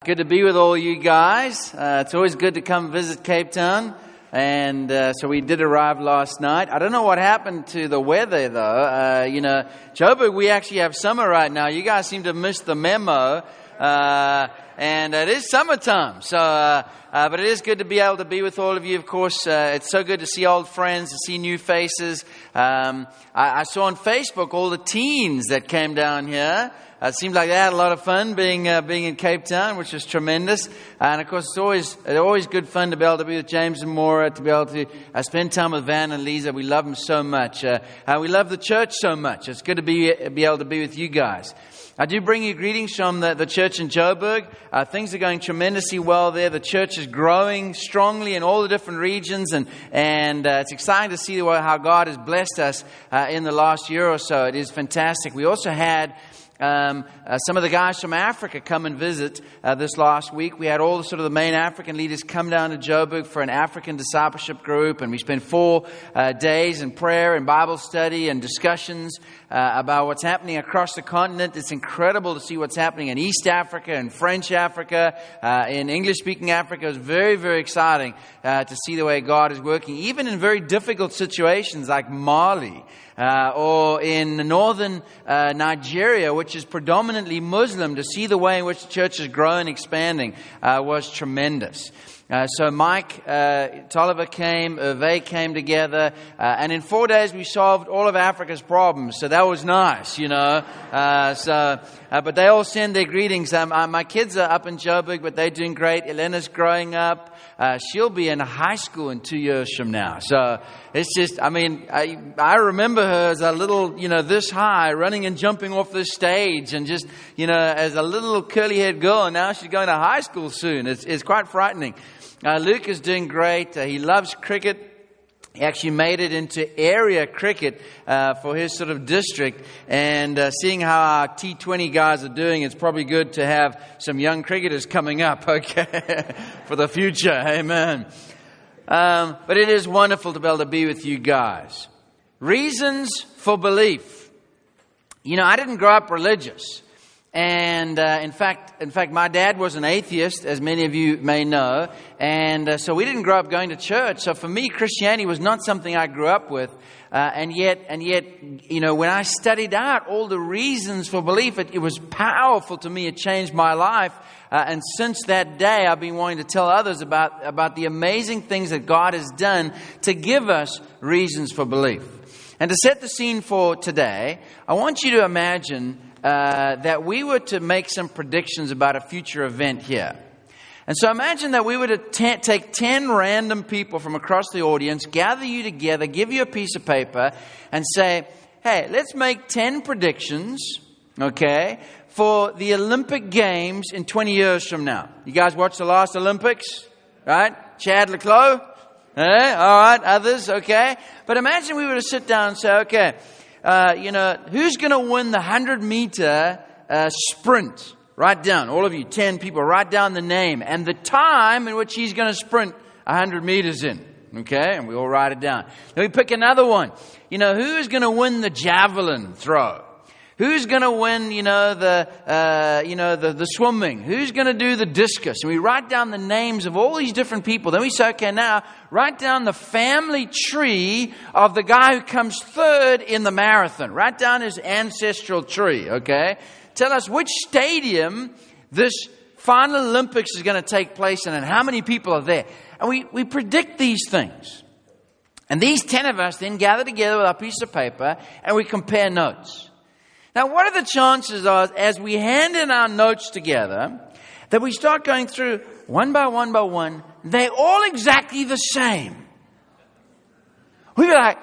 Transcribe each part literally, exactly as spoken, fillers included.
good to be with all you guys. Uh, it's always good to come visit Cape Town. And uh, so we did arrive last night. I don't know what happened to the weather, though. Uh, you know, Joburg, we actually have summer right now. You guys seem to have missed the memo. Uh, and it is summertime. So, uh, uh, but it is good to be able to be with all of you. Of course, uh, it's so good to see old friends, to see new faces. Um, I, I saw on Facebook all the teens that came down here. Uh, it seemed like they had a lot of fun being uh, being in Cape Town, which was tremendous. Uh, and of course, it's always it's always good fun to be able to be with James and Maura, to be able to uh, spend time with Van and Lisa. We love them so much. Uh, uh, we love the church so much. It's good to be be able to be with you guys. I do bring you greetings from the, the church in Joburg. Uh, things are going tremendously well there. The church is growing strongly in all the different regions, and and uh, it's exciting to see the way how God has blessed us uh, in the last year or so. It is fantastic. We also had Um, uh, some of the guys from Africa come and visit uh, this last week. We had all the sort of the main African leaders come down to Joburg for an African discipleship group, and we spent four uh, days in prayer and Bible study and discussions uh, about what's happening across the continent. It's incredible to see what's happening in East Africa and French Africa, uh, in English-speaking Africa. It's very, very exciting uh, to see the way God is working, even in very difficult situations like Mali. Uh, or in northern uh, Nigeria, which is predominantly Muslim, to see the way in which the church is growing and expanding uh, was tremendous. Uh, so Mike uh, Tolliver came, Hervé came together, uh, and in four days we solved all of Africa's problems. So that was nice, you know. Uh, so, uh, but they all send their greetings. Um, uh, my kids are up in Joburg, but they're doing great. Elena's growing up. Uh, she'll be in high school in two years from now. So it's just, I mean, I, I remember her as a little, you know, this high, running and jumping off this stage, and just, you know, as a little curly-haired girl, and now she's going to high school soon. It's, it's quite frightening. Uh, Luke is doing great. Uh, he loves cricket. He actually made it into area cricket uh, for his sort of district. And uh, seeing how our T twenty guys are doing, it's probably good to have some young cricketers coming up, okay, for the future. Amen. Um, but it is wonderful to be able to be with you guys. Reasons for belief. You know, I didn't grow up religious. And uh, in fact, in fact, my dad was an atheist, as many of you may know, and uh, so we didn't grow up going to church. So for me, Christianity was not something I grew up with, uh, and yet, and yet, you know, when I studied out all the reasons for belief, it, it was powerful to me. It changed my life, uh, and since that day, I've been wanting to tell others about about the amazing things that God has done to give us reasons for belief. And to set the scene for today, I want you to imagine Uh, that we were to make some predictions about a future event here. And so imagine that we were to t- take ten random people from across the audience, gather you together, give you a piece of paper, and say, hey, let's make ten predictions, okay, for the Olympic Games in twenty years from now. You guys watched the last Olympics, right? Chad Leclos? Eh? All right, others, okay. But imagine we were to sit down and say, okay, Uh, you know, who's going to win the one hundred meter uh, sprint? Write down, all of you, ten people, write down the name and the time in which he's going to sprint one hundred meters in. Okay, and we all write it down. Then we pick another one. You know, who's going to win the javelin throw? Who's going to win, you know, the, uh, you know, the, the swimming? Who's going to do the discus? And we write down the names of all these different people. Then we say, okay, now write down the family tree of the guy who comes third in the marathon. Write down his ancestral tree, okay? Tell us which stadium this final Olympics is going to take place in and how many people are there. And we, we predict these things. And these ten of us then gather together with our piece of paper and we compare notes. Now, what are the chances are, as we hand in our notes together, that we start going through one by one by one, they're all exactly the same? We'd be like,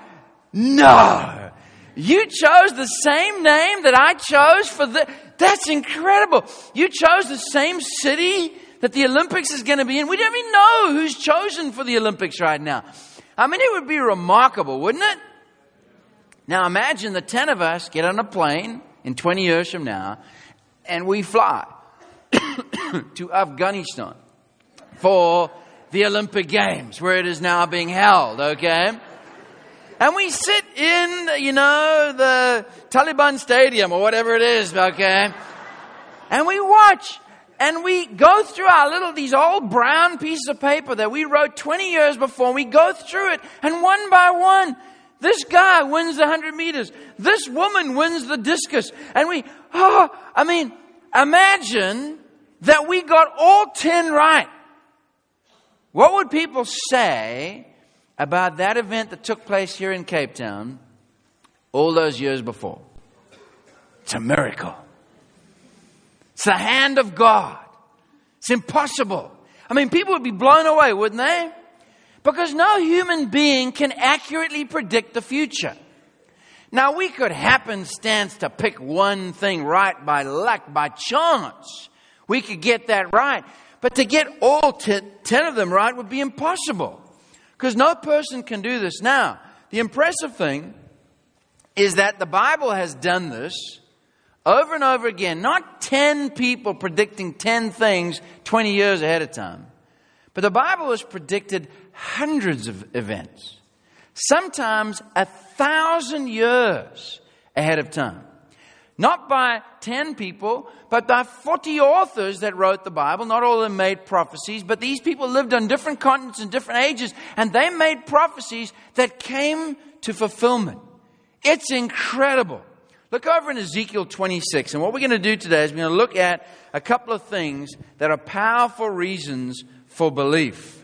no, you chose the same name that I chose for the, that's incredible. You chose the same city that the Olympics is going to be in. We don't even know who's chosen for the Olympics right now. I mean, it would be remarkable, wouldn't it? Now imagine the ten of us get on a plane in twenty years from now, and we fly to Afghanistan for the Olympic Games, where it is now being held, okay? And we sit in, you know, the Taliban Stadium or whatever it is, okay? And we watch And we go through our little, these old brown pieces of paper that we wrote twenty years before. And we go through it, and one by one, this guy wins the one hundred meters. This woman wins the discus. And we, oh, I mean, imagine that we got all ten right. What would people say about that event that took place here in Cape Town all those years before? It's a miracle. It's the hand of God. It's impossible. I mean, people would be blown away, wouldn't they? Because no human being can accurately predict the future. Now, we could happenstance to pick one thing right by luck, by chance. We could get that right. But to get all ten, ten of them right would be impossible. Because no person can do this. Now, the impressive thing is that the Bible has done this over and over again. Not ten people predicting ten things twenty years ahead of time. But the Bible has predicted hundreds of events. Sometimes a thousand years ahead of time. Not by ten people, but by forty authors that wrote the Bible. Not all of them made prophecies, but these people lived on different continents and different ages, and they made prophecies that came to fulfillment. It's incredible. Look over in Ezekiel twenty-six, and what we're going to do today is we're going to look at a couple of things that are powerful reasons for belief.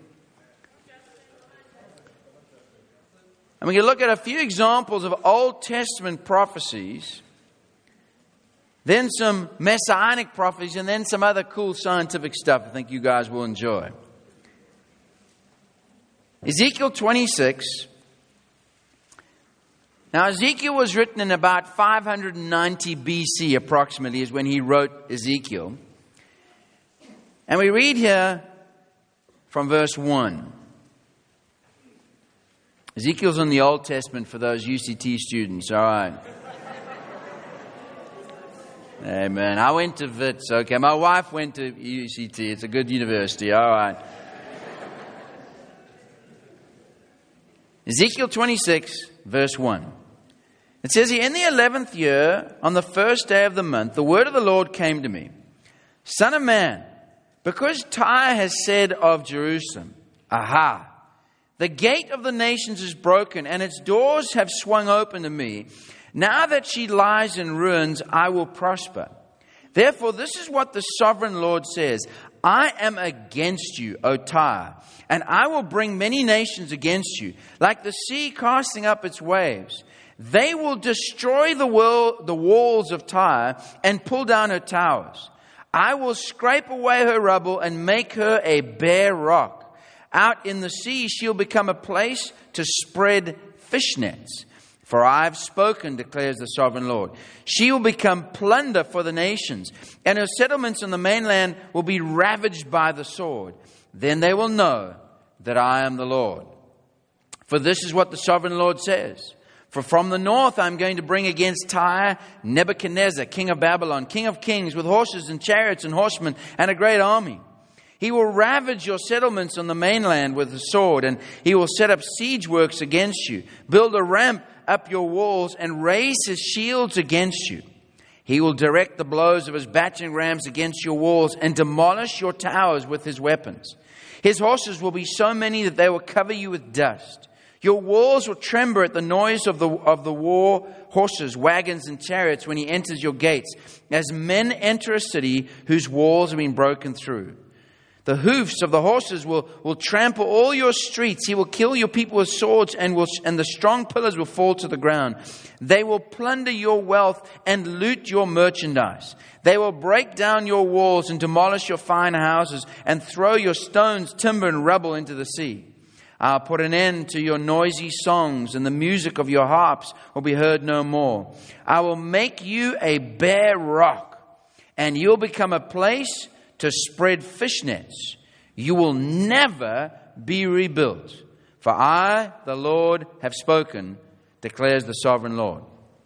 And we're going to look at a few examples of Old Testament prophecies, then some messianic prophecies, and then some other cool scientific stuff I think you guys will enjoy. Ezekiel twenty-six. Now, Ezekiel was written in about five hundred ninety B C approximately is when he wrote Ezekiel. And we read here from verse one. Ezekiel's in the Old Testament for those U C T students, all right. Amen. I went to Wits, okay. My wife went to U C T. It's a good university, all right. Ezekiel twenty-six, verse one. It says here, in the eleventh year, on the first day of the month, the word of the Lord came to me. Son of man, because Tyre has said of Jerusalem, aha, the gate of the nations is broken, and its doors have swung open to me. Now that she lies in ruins, I will prosper. Therefore, this is what the sovereign Lord says. I am against you, O Tyre, and I will bring many nations against you, like the sea casting up its waves. They will destroy the, world, the walls of Tyre and pull down her towers. I will scrape away her rubble and make her a bare rock. Out in the sea she'll become a place to spread fish nets. For I have spoken, declares the sovereign Lord. She will become plunder for the nations, and her settlements on the mainland will be ravaged by the sword. Then they will know that I am the Lord. For this is what the sovereign Lord says. For from the north I am going to bring against Tyre Nebuchadnezzar, king of Babylon, king of kings, with horses and chariots and horsemen and a great army. He will ravage your settlements on the mainland with the sword, and he will set up siege works against you, build a ramp up your walls, and raise his shields against you. He will direct the blows of his battering rams against your walls and demolish your towers with his weapons. His horses will be so many that they will cover you with dust. Your walls will tremble at the noise of the of the war horses, wagons, and chariots when he enters your gates, as men enter a city whose walls have been broken through. The hoofs of the horses will, will trample all your streets. He will kill your people with swords, and will and the strong pillars will fall to the ground. They will plunder your wealth and loot your merchandise. They will break down your walls and demolish your fine houses and throw your stones, timber, and rubble into the sea. I'll put an end to your noisy songs, and the music of your harps will be heard no more. I will make you a bare rock, and you'll become a place to spread fish nets. You will never be rebuilt. For I, the Lord, have spoken, declares the sovereign Lord.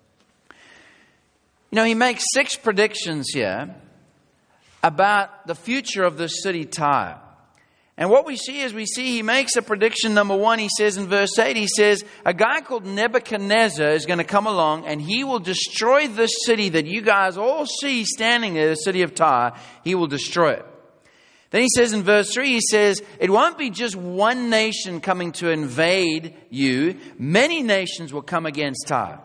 You know, he makes six predictions here about the future of this city, Tyre. And what we see is we see he makes a prediction. Number one, he says in verse eight, he says, a guy called Nebuchadnezzar is going to come along and he will destroy this city that you guys all see standing there, the city of Tyre. He will destroy it. Then he says in verse three, he says, it won't be just one nation coming to invade you. Many nations will come against Tyre.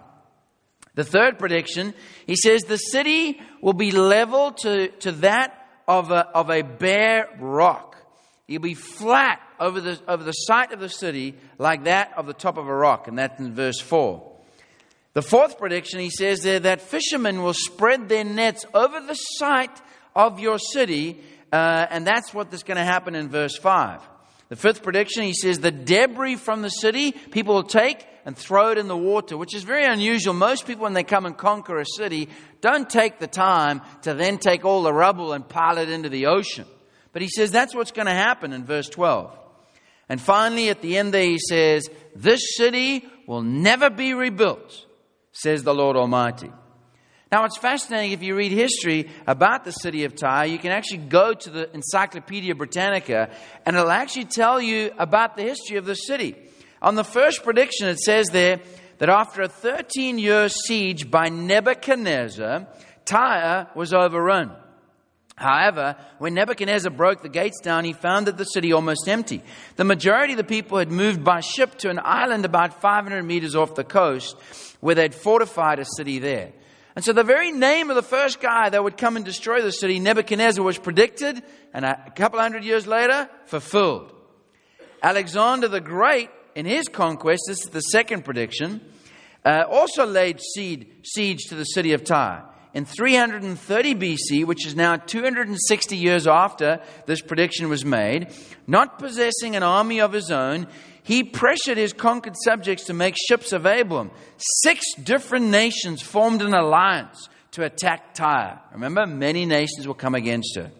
The third prediction, he says, the city will be leveled to, to that of a, of a bare rock. You'll be flat over the over the site of the city like that of the top of a rock. And that's in verse four. The fourth prediction, he says there, that fishermen will spread their nets over the site of your city. Uh, and that's what is going to happen in verse five. The fifth prediction, he says the debris from the city, people will take and throw it in the water, which is very unusual. Most people, when they come and conquer a city, don't take the time to then take all the rubble and pile it into the ocean. But he says that's what's going to happen in verse twelve. And finally, at the end there, he says, this city will never be rebuilt, says the Lord Almighty. Now, it's fascinating if you read history about the city of Tyre. You can actually go to the Encyclopedia Britannica, and it'll actually tell you about the history of the city. On the first prediction, it says there that after a thirteen-year siege by Nebuchadnezzar, Tyre was overrun. However, when Nebuchadnezzar broke the gates down, he found that the city almost empty. The majority of the people had moved by ship to an island about five hundred meters off the coast, where they'd fortified a city there. And so the very name of the first guy that would come and destroy the city, Nebuchadnezzar, was predicted, and a couple hundred years later, fulfilled. Alexander the Great, in his conquest, this is the second prediction, uh, also laid siege, siege to the city of Tyre. In three hundred thirty B C, which is now two hundred sixty years after this prediction was made, not possessing an army of his own, he pressured his conquered subjects to make ships available him. Six different nations formed an alliance to attack Tyre. Remember, many nations will come against her.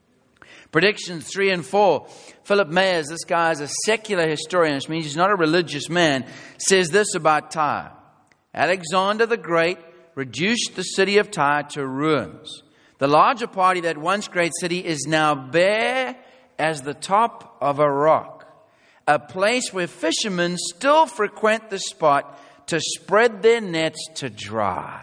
Predictions three and four. Philip Mayers, this guy is a secular historian, which means he's not a religious man, says this about Tyre. Alexander the Great reduced the city of Tyre to ruins. The larger part of that once great city is now bare as the top of a rock, a place where fishermen still frequent the spot to spread their nets to dry.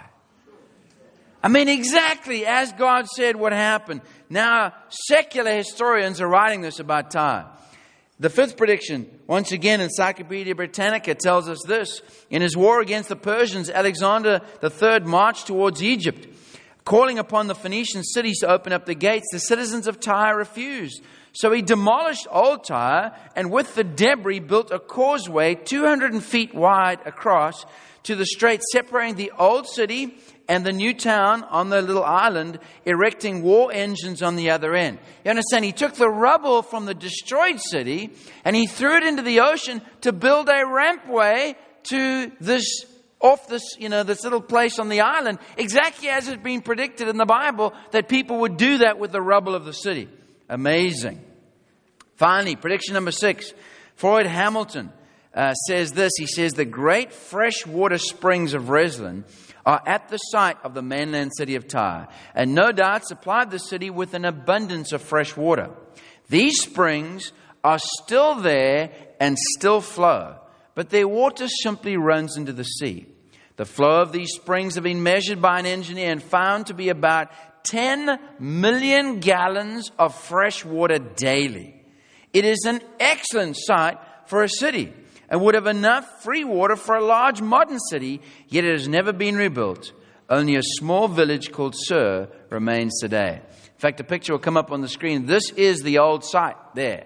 I mean, exactly as God said would happen. Now, secular historians are writing this about Tyre. The fifth prediction, once again, Encyclopedia Britannica tells us this. In his war against the Persians, Alexander the Third marched towards Egypt. Calling upon the Phoenician cities to open up the gates, the citizens of Tyre refused. So he demolished old Tyre and with the debris built a causeway two hundred feet wide across to the strait separating the old city and the new town on the little island, erecting war engines on the other end. You understand? He took the rubble from the destroyed city and he threw it into the ocean to build a rampway to this, off this, you know, this little place on the island, exactly as had been predicted in the Bible that people would do that with the rubble of the city. Amazing. Finally, prediction number six. Floyd Hamilton uh, says this. He says the great freshwater springs of Reslan are at the site of the mainland city of Tyre, and no doubt supplied the city with an abundance of fresh water. These springs are still there and still flow, but their water simply runs into the sea. The flow of these springs have been measured by an engineer and found to be about ten million gallons of fresh water daily. It is an excellent site for a city and would have enough free water for a large modern city, yet it has never been rebuilt. Only a small village called Sur remains today. In fact, a picture will come up on the screen. This is the old site there.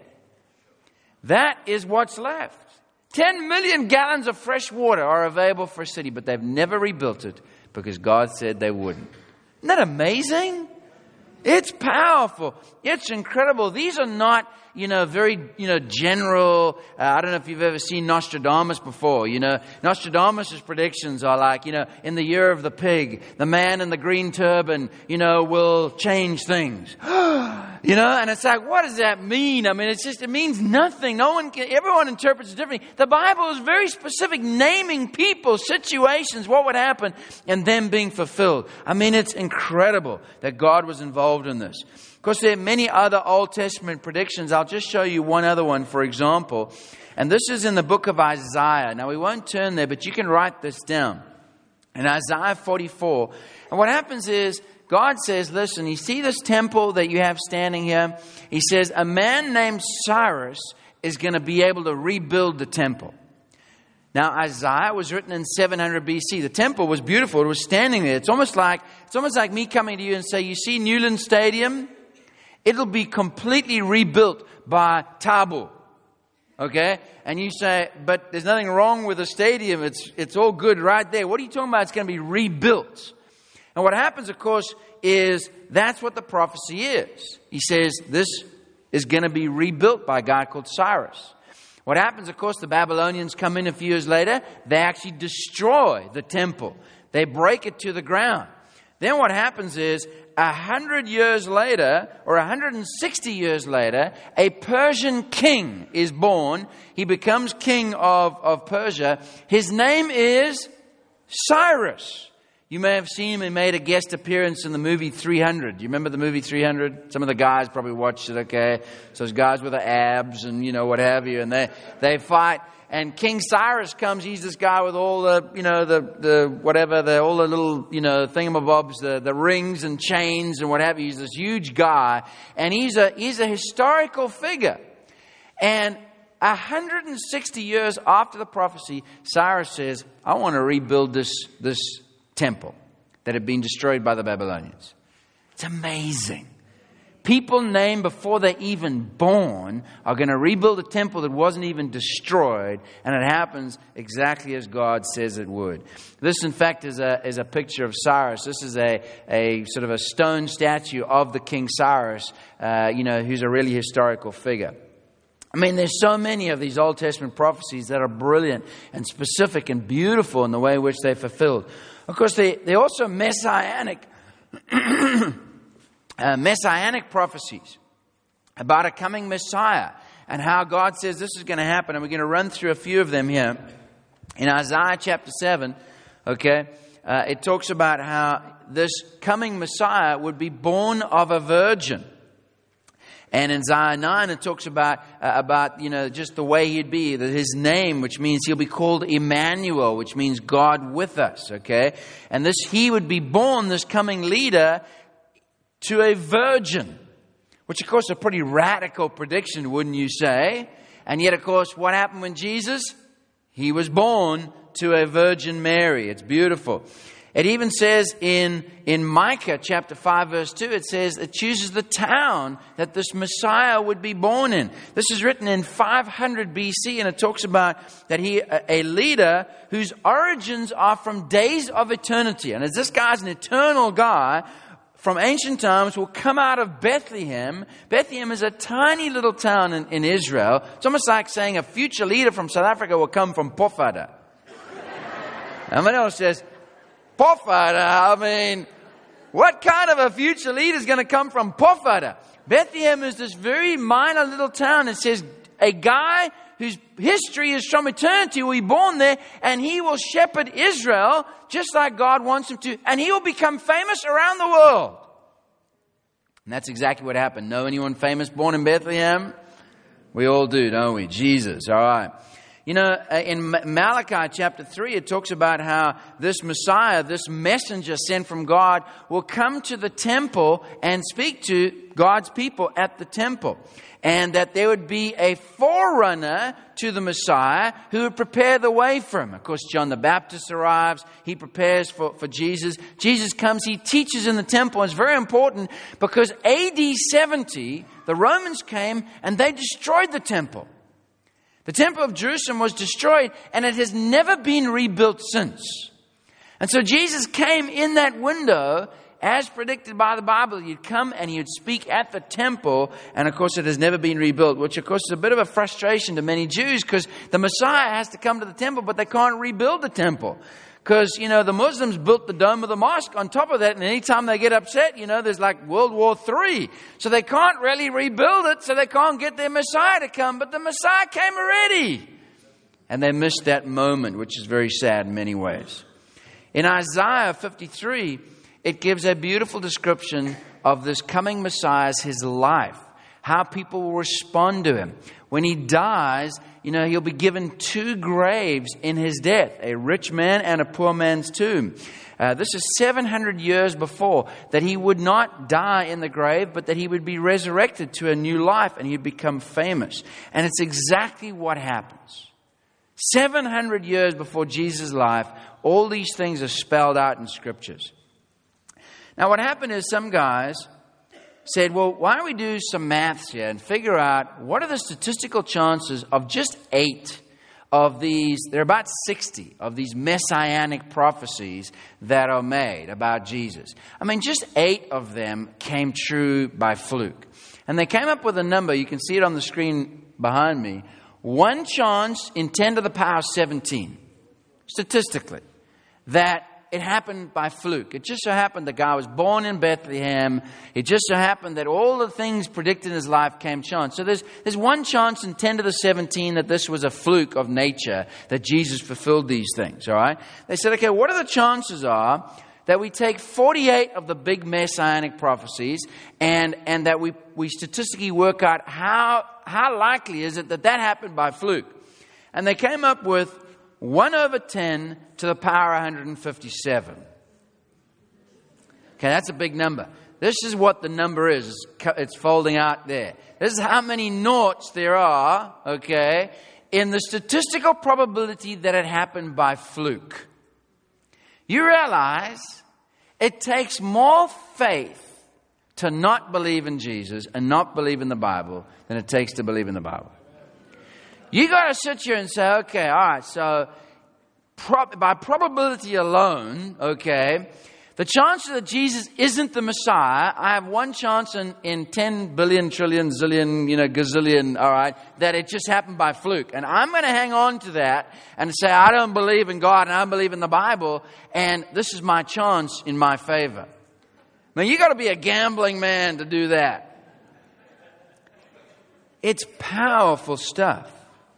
That is what's left. Ten million gallons of fresh water are available for a city, but they've never rebuilt it because God said they wouldn't. Isn't that amazing? It's powerful. It's incredible. These are not, you know, very, you know, general. Uh, I don't know if you've ever seen Nostradamus before. You know, Nostradamus' predictions are like, you know, in the year of the pig, the man in the green turban, you know, will change things. You know, and it's like, what does that mean? I mean, it's just, it means nothing. No one can, everyone interprets it differently. The Bible is very specific, naming people, situations, what would happen, and them being fulfilled. I mean, it's incredible that God was involved in this. Of course, there are many other Old Testament predictions. I'll just show you one other one, for example. And this is in the book of Isaiah. Now, we won't turn there, but you can write this down. In Isaiah forty-four. And what happens is, God says, listen, you see this temple that you have standing here? He says, a man named Cyrus is going to be able to rebuild the temple. Now, Isaiah was written in seven hundred B C. The temple was beautiful. It was standing there. It's almost like, it's almost like me coming to you and say, you see Newland Stadium? It'll be completely rebuilt by Tabo. Okay? And you say, but there's nothing wrong with the stadium. It's, it's all good right there. What are you talking about? It's going to be rebuilt. And what happens, of course, is that's what the prophecy is. He says this is going to be rebuilt by a guy called Cyrus. What happens, of course, the Babylonians come in a few years later. They actually destroy the temple. They break it to the ground. Then what happens is, a hundred years later, or a hundred and sixty years later, a Persian king is born. He becomes king of, of Persia. His name is Cyrus. You may have seen him. He made a guest appearance in the movie three hundred. Do you remember the movie three hundred? Some of the guys probably watched it, okay? So those guys with the abs and, you know, what have you. And they, they fight. And King Cyrus comes. He's this guy with all the, you know, the, the whatever, the, all the little, you know, thingamabobs, the, the rings and chains and what have you. He's this huge guy. And he's a, he's a historical figure. And one hundred sixty years after the prophecy, Cyrus says, I want to rebuild this, this temple that had been destroyed by the Babylonians. It's amazing. People named before they're even born are going to rebuild a temple that wasn't even destroyed, and it happens exactly as God says it would. This, in fact, is a is a picture of Cyrus. This is a a sort of a stone statue of the King Cyrus, uh, you know, who's a really historical figure. I mean, there's so many of these Old Testament prophecies that are brilliant and specific and beautiful in the way in which they're fulfilled. Of course, they, they're also messianic. Uh, messianic prophecies about a coming Messiah and how God says this is going to happen. And we're going to run through a few of them here. In Isaiah chapter seven, okay, uh, it talks about how this coming Messiah would be born of a virgin. And in Isaiah nine, it talks about, uh, about, you know, just the way he'd be, that his name, which means he'll be called Emmanuel, which means God with us, okay? And this, he would be born, this coming leader, to a virgin, which of course is a pretty radical prediction, wouldn't you say? And yet, of course, what happened when Jesus? He was born to a Virgin Mary. It's beautiful. It even says in, in Micah chapter five verse two, it says it chooses the town that this Messiah would be born in. This is written in five hundred B C, and it talks about that he, a leader whose origins are from days of eternity. And as this guy's an eternal guy, from ancient times, will come out of Bethlehem. Bethlehem is a tiny little town in, in Israel. It's almost like saying a future leader from South Africa will come from Pofada. Someone else says, Pofada? I mean, what kind of a future leader is going to come from Pofada? Bethlehem is this very minor little town. It says a guy whose history is from eternity will be born there, and he will shepherd Israel just like God wants him to, and he will become famous around the world. And that's exactly what happened. Know anyone famous born in Bethlehem? We all do, don't we? Jesus, all right. You know, in Malachi chapter three, it talks about how this Messiah, this messenger sent from God, will come to the temple and speak to God's people at the temple. And that there would be a forerunner to the Messiah who would prepare the way for him. Of course, John the Baptist arrives. He prepares for, for Jesus. Jesus comes. He teaches in the temple. And it's very important because A D seventy, the Romans came and they destroyed the temple. The temple of Jerusalem was destroyed, and it has never been rebuilt since. And so Jesus came in that window, as predicted by the Bible. He'd come and he would speak at the temple, and of course it has never been rebuilt, which of course is a bit of a frustration to many Jews, because the Messiah has to come to the temple, but they can't rebuild the temple. Because, you know, the Muslims built the dome of the mosque on top of that, and anytime they get upset, you know, there's like World War Three. So they can't really rebuild it, so they can't get their Messiah to come. But the Messiah came already. And they missed that moment, which is very sad in many ways. In Isaiah fifty-three, it gives a beautiful description of this coming Messiah's, his life, how people will respond to him. When he dies, you know, he'll be given two graves in his death, a rich man and a poor man's tomb. Uh, this is seven hundred years before, that he would not die in the grave, but that he would be resurrected to a new life and he'd become famous. And it's exactly what happens. seven hundred years before Jesus' life, all these things are spelled out in scriptures. Now, what happened is some guys said, well, why don't we do some maths here and figure out what are the statistical chances of just eight of these, there are about sixty of these messianic prophecies that are made about Jesus. I mean, just eight of them came true by fluke. And they came up with a number, you can see it on the screen behind me, one chance in ten to the power seventeen, statistically, that it happened by fluke. It just so happened the guy was born in Bethlehem. It just so happened that all the things predicted in his life came chance. So there's there's one chance in ten to the seventeen that this was a fluke of nature, that Jesus fulfilled these things, all right? They said, okay, what are the chances are that we take forty-eight of the big messianic prophecies and, and that we, we statistically work out how, how likely is it that that happened by fluke? And they came up with one over ten to the power one hundred fifty-seven. Okay, that's a big number. This is what the number is. It's folding out there. This is how many noughts there are, okay, in the statistical probability that it happened by fluke. You realize it takes more faith to not believe in Jesus and not believe in the Bible than it takes to believe in the Bible. You got to sit here and say, okay, all right, so prob- by probability alone, okay, the chance that Jesus isn't the Messiah, I have one chance in, in ten billion, trillion, zillion, you know, gazillion, all right, that it just happened by fluke. And I'm going to hang on to that and say, I don't believe in God and I don't believe in the Bible, and this is my chance in my favor. Now, you got to be a gambling man to do that. It's powerful stuff.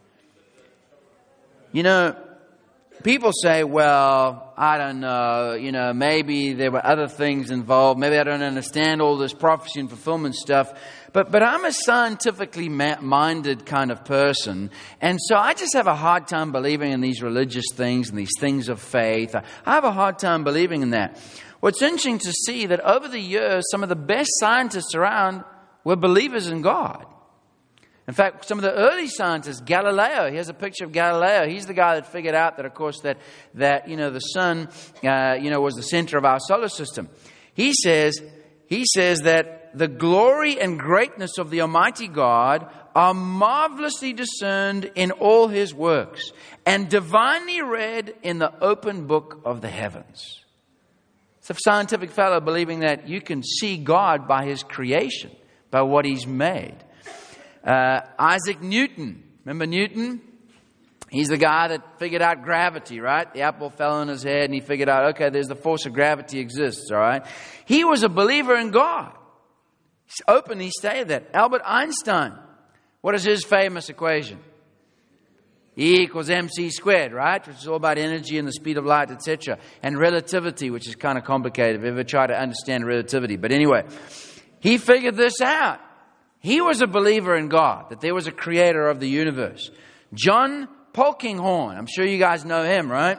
You know, people say, well, I don't know, you know, maybe there were other things involved. Maybe I don't understand all this prophecy and fulfillment stuff. But but I'm a scientifically minded kind of person. And so I just have a hard time believing in these religious things and these things of faith. I have a hard time believing in that. What's interesting to see that over the years, some of the best scientists around were believers in God. In fact, some of the early scientists, Galileo, here's a picture of Galileo. He's the guy that figured out that, of course, that, that you know, the sun, uh, you know, was the center of our solar system. He says, he says that the glory and greatness of the Almighty God are marvelously discerned in all His works and divinely read in the open book of the heavens. It's a scientific fellow believing that you can see God by His creation, by what He's made. Uh, Isaac Newton. Remember Newton? He's the guy that figured out gravity, right? The apple fell on his head and he figured out, okay, there's the force of gravity exists, all right? He was a believer in God. He's openly stated that. Albert Einstein. What is his famous equation? E equals mc squared, right? Which is all about energy and the speed of light, et cetera. And relativity, which is kind of complicated if you ever try to understand relativity. But anyway, he figured this out. He was a believer in God, that there was a creator of the universe. John Polkinghorne. I'm sure you guys know him, right?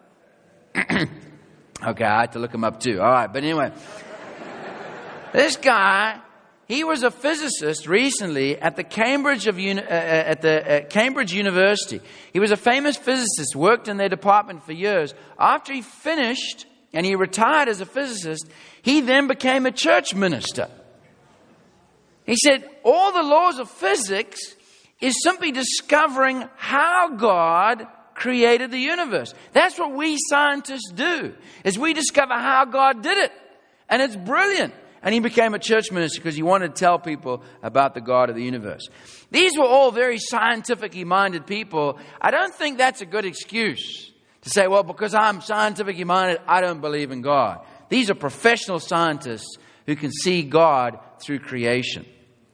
Okay, I had to look him up too. All right, but anyway. This guy, he was a physicist recently at the Cambridge of uh, at the uh, Cambridge University. He was a famous physicist, worked in their department for years. After he finished and he retired as a physicist, he then became a church minister. He said, all the laws of physics is simply discovering how God created the universe. That's what we scientists do, is we discover how God did it. And it's brilliant. And he became a church minister because he wanted to tell people about the God of the universe. These were all very scientifically minded people. I don't think that's a good excuse to say, well, because I'm scientifically minded, I don't believe in God. These are professional scientists who can see God through creation.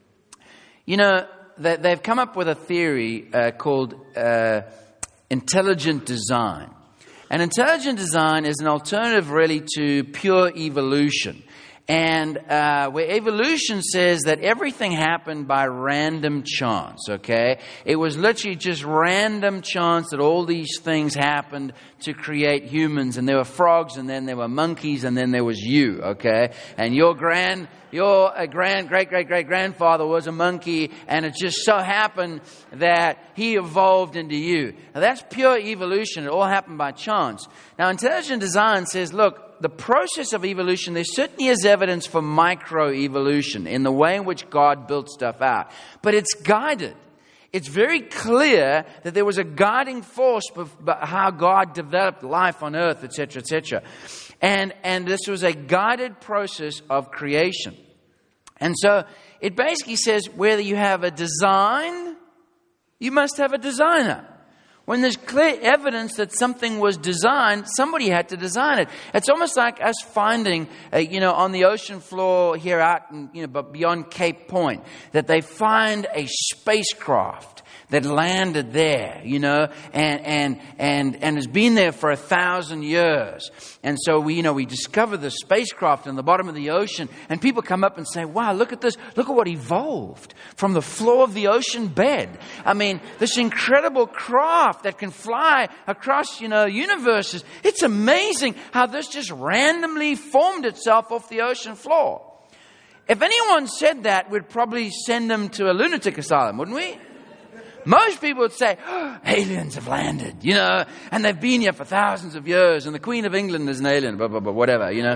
You know, they've come up with a theory uh, called uh, intelligent design. And intelligent design is an alternative really to pure evolution. And uh, where evolution says that everything happened by random chance, okay? It was literally just random chance that all these things happened to create humans. And there were frogs, and then there were monkeys, and then there was you, okay? And your grand, your uh, grand, great, great, great grandfather was a monkey, and it just so happened that he evolved into you. Now that's pure evolution. It all happened by chance. Now intelligent design says, look, the process of evolution, there certainly is evidence for microevolution in the way in which God built stuff out. But it's guided. It's very clear that there was a guiding force for how God developed life on earth, et cetera, et cetera. And, and this was a guided process of creation. And so it basically says whether you have a design, you must have a designer. When there's clear evidence that something was designed, somebody had to design it. It's almost like us finding, uh, you know, on the ocean floor here out, in, you know, but beyond Cape Point, that they find a spacecraft that landed there, you know, and and and and has been there for a thousand years. And so we, you know, we discover the spacecraft in the bottom of the ocean, and people come up and say, "Wow, look at this! Look at what evolved from the floor of the ocean bed." I mean, this incredible craft that can fly across, you know, universes. It's amazing how this just randomly formed itself off the ocean floor. If anyone said that, we'd probably send them to a lunatic asylum, wouldn't we? Most people would say, oh, aliens have landed, you know, and they've been here for thousands of years, and the Queen of England is an alien, blah, blah, blah, whatever, you know.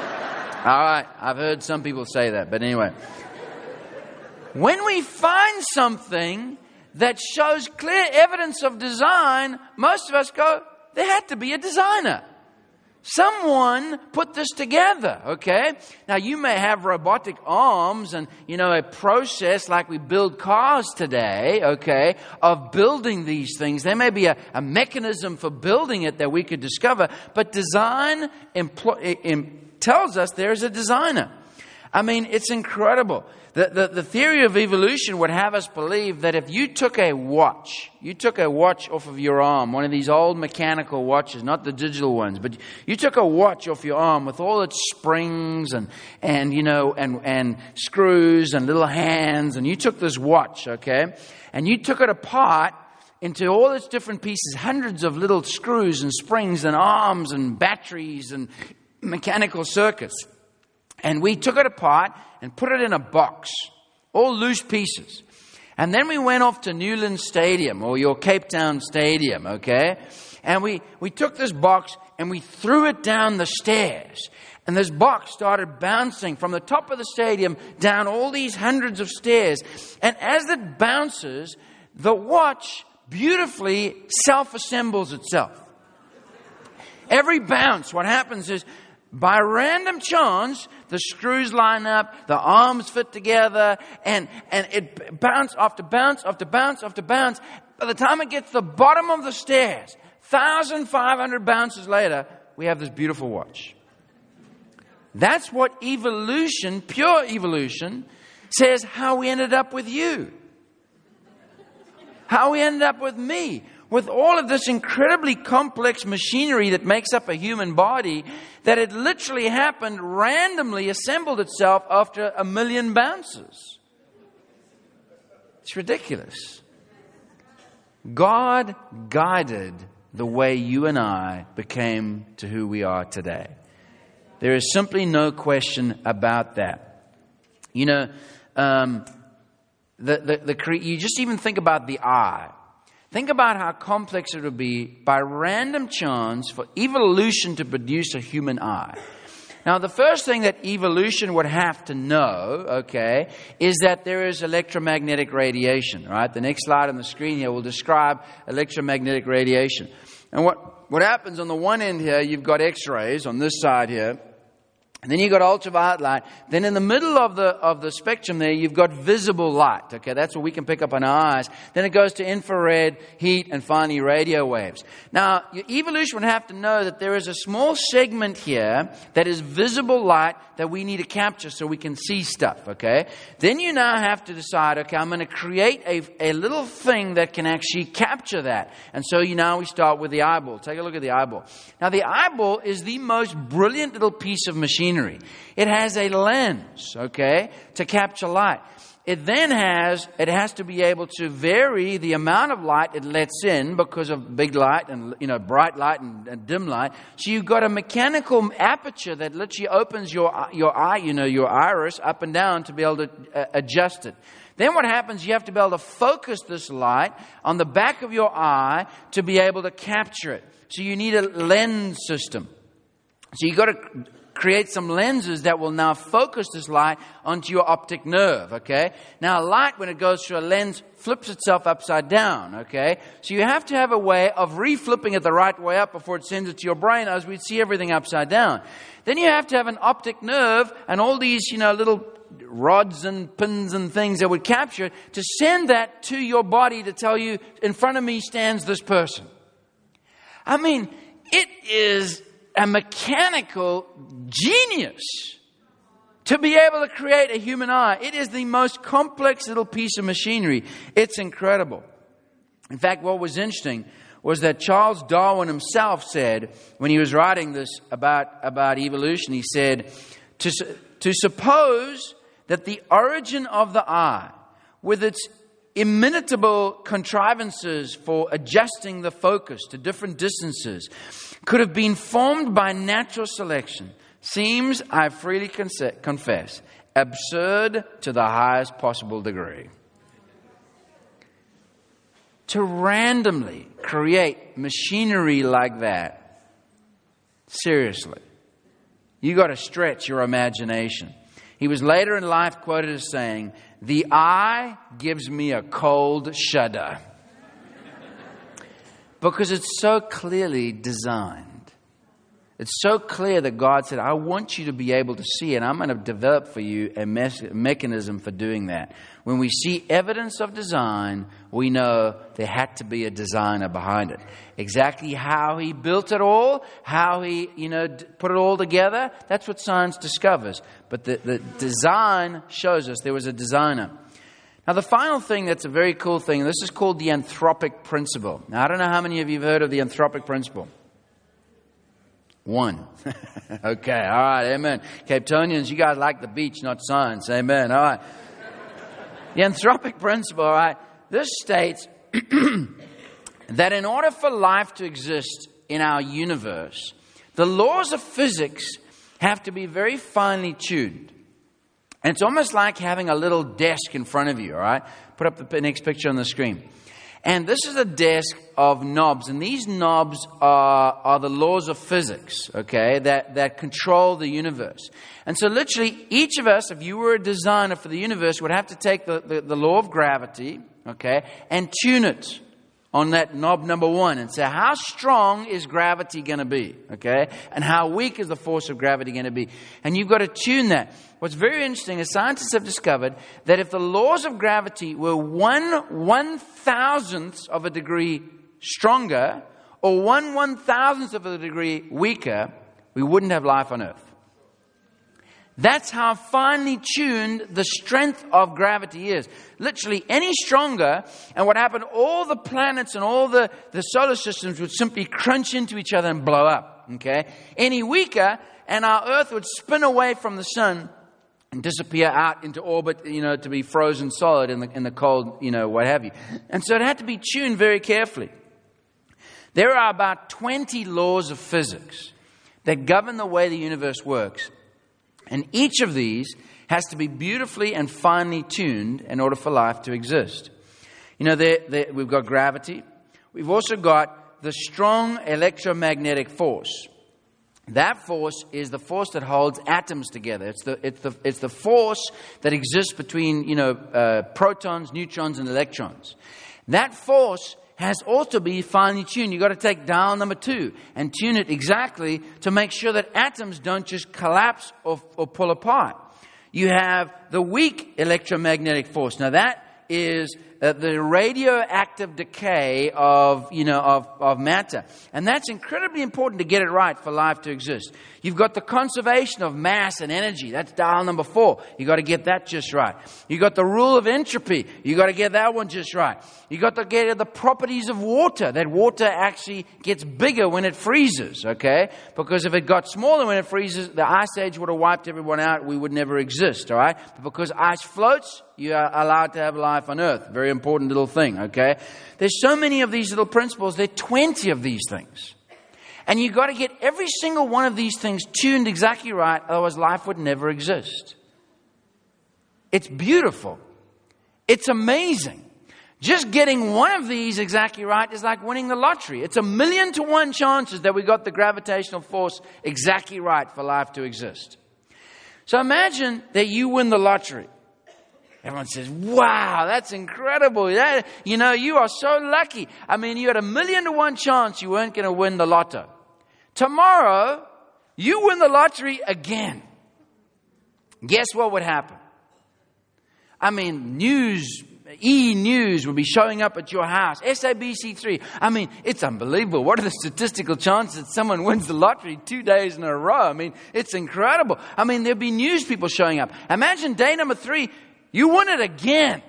All right, I've heard some people say that, but anyway. When we find something that shows clear evidence of design, most of us go, there had to be a designer. Someone put this together, okay? Now, you may have robotic arms and, you know, a process like we build cars today, okay, of building these things. There may be a, a mechanism for building it that we could discover, but design impl- im- tells us there is a designer. I mean, it's incredible. The, the, the theory of evolution would have us believe that if you took a watch, you took a watch off of your arm, one of these old mechanical watches, not the digital ones, but you took a watch off your arm with all its springs and, and you know, and, and screws and little hands, and you took this watch, okay, and you took it apart into all its different pieces, hundreds of little screws and springs and arms and batteries and mechanical circuits. And we took it apart and put it in a box, all loose pieces. And then we went off to Newlands Stadium or your Cape Town Stadium, okay? And we, we took this box and we threw it down the stairs. And this box started bouncing from the top of the stadium down all these hundreds of stairs. And as it bounces, the watch beautifully self-assembles itself. Every bounce, what happens is, by random chance, the screws line up, the arms fit together, and, and it bounce after bounce after bounce after bounce. By the time it gets to the bottom of the stairs, one thousand five hundred bounces later, we have this beautiful watch. That's what evolution, pure evolution, says how we ended up with you. How we ended up with me. With all of this incredibly complex machinery that makes up a human body, that it literally happened, randomly assembled itself after a million bounces. It's ridiculous. God guided the way you and I became to who we are today. There is simply no question about that. You know, um, the, the, the cre- you just even think about the eye. Think about how complex it would be by random chance for evolution to produce a human eye. Now, the first thing that evolution would have to know, okay, is that there is electromagnetic radiation, right? The next slide on the screen here will describe electromagnetic radiation. And what, what happens on the one end here, you've got X-rays on this side here. And then you've got ultraviolet light. Then in the middle of the of the spectrum there, you've got visible light. Okay, that's what we can pick up on our eyes. Then it goes to infrared, heat, and finally radio waves. Now, your evolution would have to know that there is a small segment here that is visible light that we need to capture so we can see stuff, okay? Then you now have to decide, okay, I'm going to create a, a little thing that can actually capture that. And so you now we start with the eyeball. Take a look at the eyeball. Now, the eyeball is the most brilliant little piece of machinery. It has a lens, okay, to capture light. It then has, it has to be able to vary the amount of light it lets in because of big light and, you know, bright light and, and dim light. So you've got a mechanical aperture that literally opens your, your eye, you know, your iris up and down to be able to uh, adjust it. Then what happens, you have to be able to focus this light on the back of your eye to be able to capture it. So you need a lens system. So you've got to create some lenses that will now focus this light onto your optic nerve, okay? Now, light, when it goes through a lens, flips itself upside down, okay? So you have to have a way of reflipping it the right way up before it sends it to your brain, as we'd see everything upside down. Then you have to have an optic nerve and all these, you know, little rods and pins and things that would capture it to send that to your body to tell you, in front of me stands this person. I mean, it is a mechanical genius to be able to create a human eye. It is the most complex little piece of machinery. It's incredible. In fact, what was interesting was that Charles Darwin himself said, when he was writing this about, about evolution, he said, to, to suppose that the origin of the eye, with its imitable contrivances for adjusting the focus to different distances, could have been formed by natural selection, seems, I freely confess, absurd to the highest possible degree. To randomly create machinery like that, seriously, you got to stretch your imagination. He was later in life quoted as saying, "The eye gives me a cold shudder." Because it's so clearly designed. It's so clear that God said, I want you to be able to see, and I'm going to develop for you a me- mechanism for doing that. When we see evidence of design, we know there had to be a designer behind it. Exactly how he built it all, how he, you know, d- put it all together, that's what science discovers. But the, the design shows us there was a designer. Now, the final thing that's a very cool thing, this is called the anthropic principle. Now, I don't know how many of you have heard of the anthropic principle. One. Okay, all right, amen. Cape Townians, you guys like the beach, not science. Amen, all right. The anthropic principle, all right, this states that in order for life to exist in our universe, the laws of physics have to be very finely tuned. And it's almost like having a little desk in front of you, all right? Put up the next picture on the screen. And this is a desk of knobs. And these knobs are, are the laws of physics, okay, that, that control the universe. And so literally each of us, if you were a designer for the universe, would have to take the, the, the law of gravity, okay, and tune it on that knob number one and say, how strong is gravity going to be, okay? And how weak is the force of gravity going to be? And you've got to tune that. What's very interesting is scientists have discovered that if the laws of gravity were one one thousandth of a degree stronger or one one thousandth of a degree weaker, we wouldn't have life on Earth. That's how finely tuned the strength of gravity is. Literally, any stronger, and what happened, all the planets and all the, the solar systems would simply crunch into each other and blow up. Okay? Any weaker, and our Earth would spin away from the sun and disappear out into orbit, you know, to be frozen solid in the, in the cold, you know, what have you. And so it had to be tuned very carefully. There are about twenty laws of physics that govern the way the universe works. And each of these has to be beautifully and finely tuned in order for life to exist. You know, there, there, we've got gravity. We've also got the strong electromagnetic force. That force is the force that holds atoms together. It's the, it's the, it's the force that exists between, you know, uh, protons, neutrons, and electrons. That force has also to be finely tuned. You've got to take dial number two and tune it exactly to make sure that atoms don't just collapse or, or pull apart. You have the weak electromagnetic force. Now that is uh, the radioactive decay of, you know, of, of matter. And that's incredibly important to get it right for life to exist. You've got the conservation of mass and energy. That's dial number four. You've got to get that just right. You've got the rule of entropy. You've got to get that one just right. You've got to get the properties of water. That water actually gets bigger when it freezes, okay? Because if it got smaller when it freezes, the ice age would have wiped everyone out. We would never exist, all right? But because ice floats, you are allowed to have life on Earth. Very important little thing, okay? There's so many of these little principles. There are twenty of these things. And you've got to get every single one of these things tuned exactly right, otherwise life would never exist. It's beautiful. It's amazing. Just getting one of these exactly right is like winning the lottery. It's a million to one chances that we got the gravitational force exactly right for life to exist. So imagine that you win the lottery. Everyone says, wow, that's incredible. That, you know, you are so lucky. I mean, you had a million to one chance you weren't going to win the lotto. Tomorrow, you win the lottery again. Guess what would happen? I mean, news, E-News would be showing up at your house. S A B C three. I mean, it's unbelievable. What are the statistical chances that someone wins the lottery two days in a row? I mean, it's incredible. I mean, there'd be news people showing up. Imagine day number three, you win it again.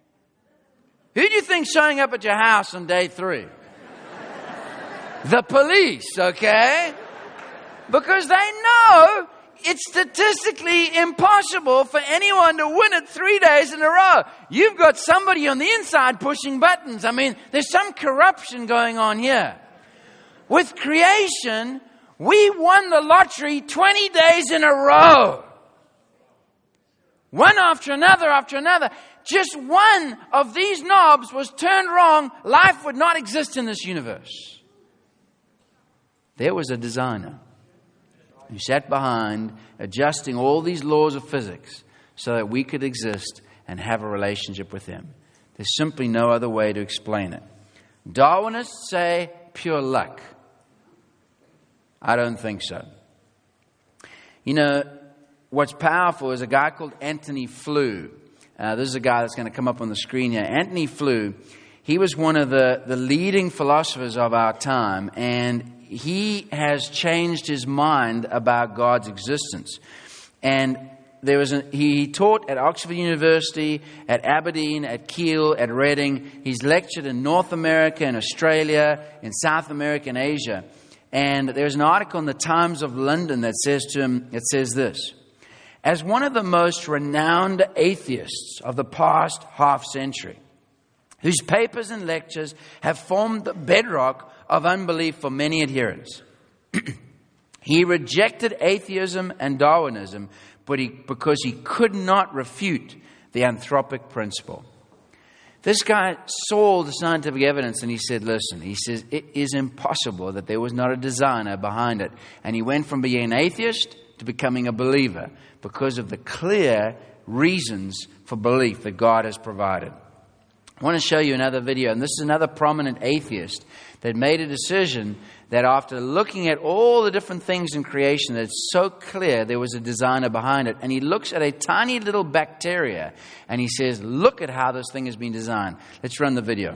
Who do you think's showing up at your house on day three? The police, okay? Because they know it's statistically impossible for anyone to win it three days in a row. You've got somebody on the inside pushing buttons. I mean, there's some corruption going on here. With creation, we won the lottery twenty days in a row. One after another after another. Just one of these knobs was turned wrong, life would not exist in this universe. There was a designer who sat behind adjusting all these laws of physics so that we could exist and have a relationship with him. There's simply no other way to explain it. Darwinists say pure luck. I don't think so. You know, what's powerful is a guy called Antony Flew. Uh, this is a guy that's going to come up on the screen here. Antony Flew, he was one of the, the leading philosophers of our time, and he has changed his mind about God's existence. And there was a, he taught at Oxford University, at Aberdeen, at Kiel, at Reading. He's lectured in North America and Australia, in South America and Asia. And there's an article in the Times of London that says to him, it says this: as one of the most renowned atheists of the past half century, whose papers and lectures have formed the bedrock of unbelief for many adherents, he rejected atheism and Darwinism but he, because he could not refute the anthropic principle. This guy saw the scientific evidence and he said, listen, he says, it is impossible that there was not a designer behind it. And he went from being an atheist to becoming a believer because of the clear reasons for belief that God has provided. I want to show you another video, and this is another prominent atheist that made a decision that after looking at all the different things in creation, that it's so clear there was a designer behind it. And he looks at a tiny little bacteria and he says, look at how this thing has been designed. Let's run the video.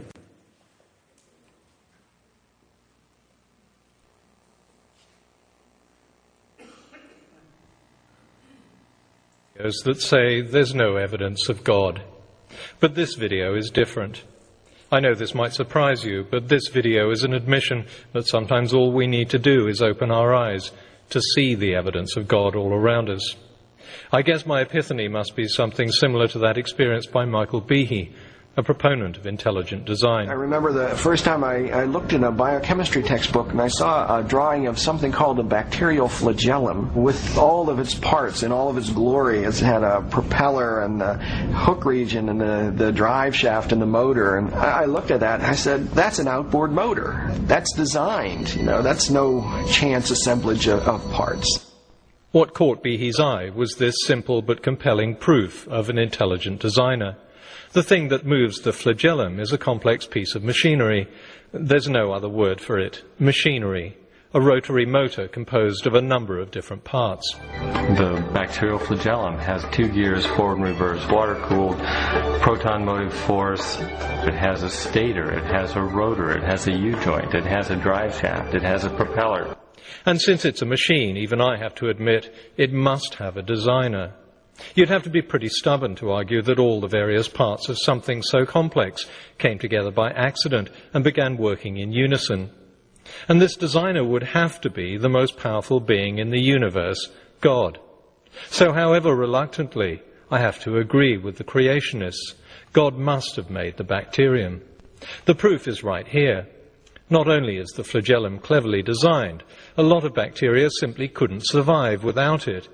That say there's no evidence of God. But this video is different. I know this might surprise you, but this video is an admission that sometimes all we need to do is open our eyes to see the evidence of God all around us. I guess my epiphany must be something similar to that experienced by Michael Behe, a proponent of intelligent design. I remember the first time I, I looked in a biochemistry textbook and I saw a drawing of something called a bacterial flagellum with all of its parts in all of its glory. It had a propeller and the hook region and the, the drive shaft and the motor. And I, I looked at that and I said, that's an outboard motor. That's designed. You know, that's no chance assemblage of, of parts. What caught Behe's eye was this simple but compelling proof of an intelligent designer. The thing that moves the flagellum is a complex piece of machinery. There's no other word for it. Machinery. A rotary motor composed of a number of different parts. The bacterial flagellum has two gears, forward and reverse, water-cooled, proton motive force. It has a stator, it has a rotor, it has a U-joint, it has a drive shaft, it has a propeller. And since it's a machine, even I have to admit, it must have a designer. You'd have to be pretty stubborn to argue that all the various parts of something so complex came together by accident and began working in unison. And this designer would have to be the most powerful being in the universe, God. So however reluctantly, I have to agree with the creationists. God must have made the bacterium. The proof is right here. Not only is the flagellum cleverly designed, a lot of bacteria simply couldn't survive without it.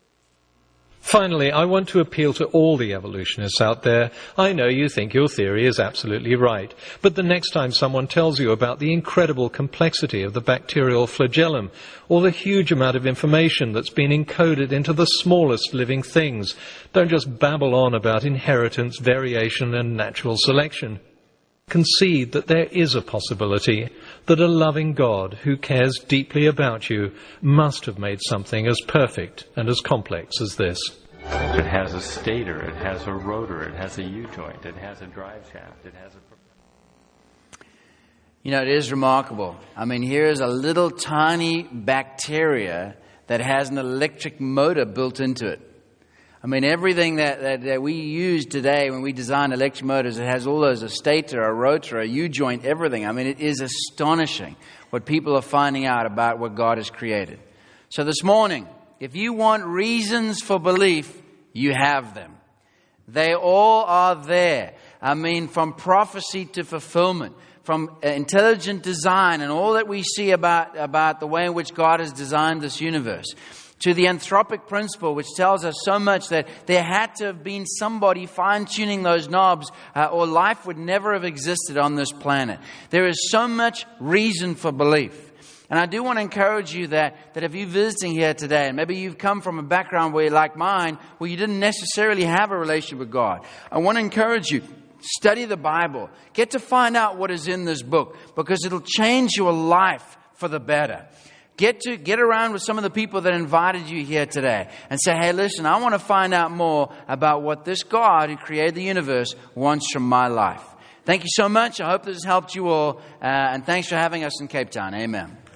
Finally, I want to appeal to all the evolutionists out there. I know you think your theory is absolutely right, but the next time someone tells you about the incredible complexity of the bacterial flagellum, or the huge amount of information that's been encoded into the smallest living things, don't just babble on about inheritance, variation, and natural selection. Concede that there is a possibility that a loving God who cares deeply about you must have made something as perfect and as complex as this. It has a stator, it has a rotor, it has a U-joint, it has a drive shaft, it has a... You know, it is remarkable. I mean, here's a little tiny bacteria that has an electric motor built into it. I mean, everything that, that, that we use today when we design electric motors, it has all those, a stator, a rotor, a U-joint, everything. I mean, it is astonishing what people are finding out about what God has created. So this morning, if you want reasons for belief, you have them. They all are there. I mean, from prophecy to fulfillment, from intelligent design and all that we see about, about the way in which God has designed this universe, to the anthropic principle, which tells us so much that there had to have been somebody fine-tuning those knobs, uh, or life would never have existed on this planet. There is so much reason for belief. And I do want to encourage you that, that if you're visiting here today, and maybe you've come from a background where, like mine, where you didn't necessarily have a relationship with God, I want to encourage you, study the Bible. Get to find out what is in this book, because it'll change your life for the better. Get to get around with some of the people that invited you here today and say, hey, listen, I want to find out more about what this God who created the universe wants from my life. Thank you so much. I hope this has helped you all. Uh, and thanks for having us in Cape Town. Amen.